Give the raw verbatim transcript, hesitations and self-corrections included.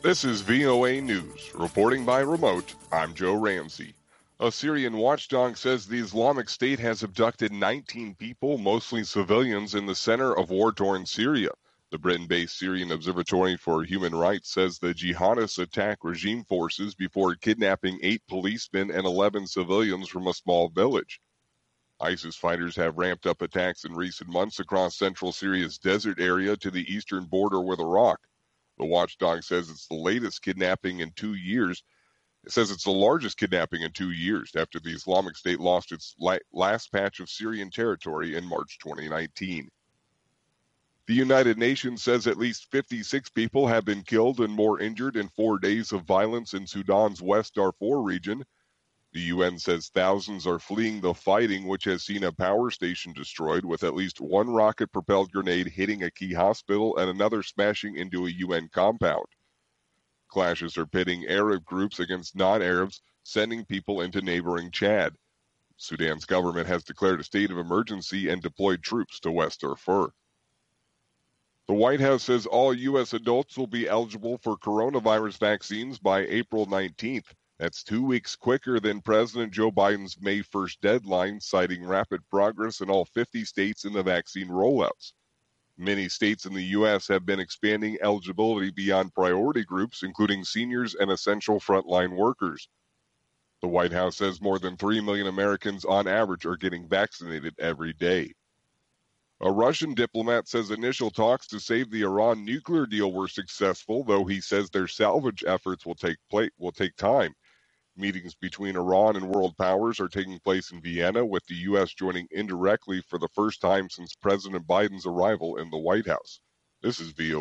This is V O A News. Reporting by remote, I'm Joe Ramsey. A Syrian watchdog says the Islamic State has abducted nineteen people, mostly civilians, in the center of war-torn Syria. The Britain-based Syrian Observatory for Human Rights says the jihadists attacked regime forces before kidnapping eight policemen and eleven civilians from a small village. ISIS fighters have ramped up attacks in recent months across central Syria's desert area to the eastern border with Iraq. The watchdog says it's the latest kidnapping in two years. It says it's the largest kidnapping in two years after the Islamic State lost its la- last patch of Syrian territory in March twenty nineteen. The United Nations says at least fifty-six people have been killed and more injured in four days of violence in Sudan's West Darfur region. The U N says thousands are fleeing the fighting, which has seen a power station destroyed, with at least one rocket-propelled grenade hitting a key hospital and another smashing into a U N compound. Clashes are pitting Arab groups against non-Arabs, sending people into neighboring Chad. Sudan's government has declared a state of emergency and deployed troops to West Darfur. The White House says all U S adults will be eligible for coronavirus vaccines by April nineteenth. That's two weeks quicker than President Joe Biden's May first deadline, citing rapid progress in all fifty states in the vaccine rollouts. Many states in the U S have been expanding eligibility beyond priority groups, including seniors and essential frontline workers. The White House says more than three million Americans on average are getting vaccinated every day. A Russian diplomat says initial talks to save the Iran nuclear deal were successful, though he says their salvage efforts will take place, will take time. Meetings between Iran and world powers are taking place in Vienna, with the U S joining indirectly for the first time since President Biden's arrival in the White House. This is V O A.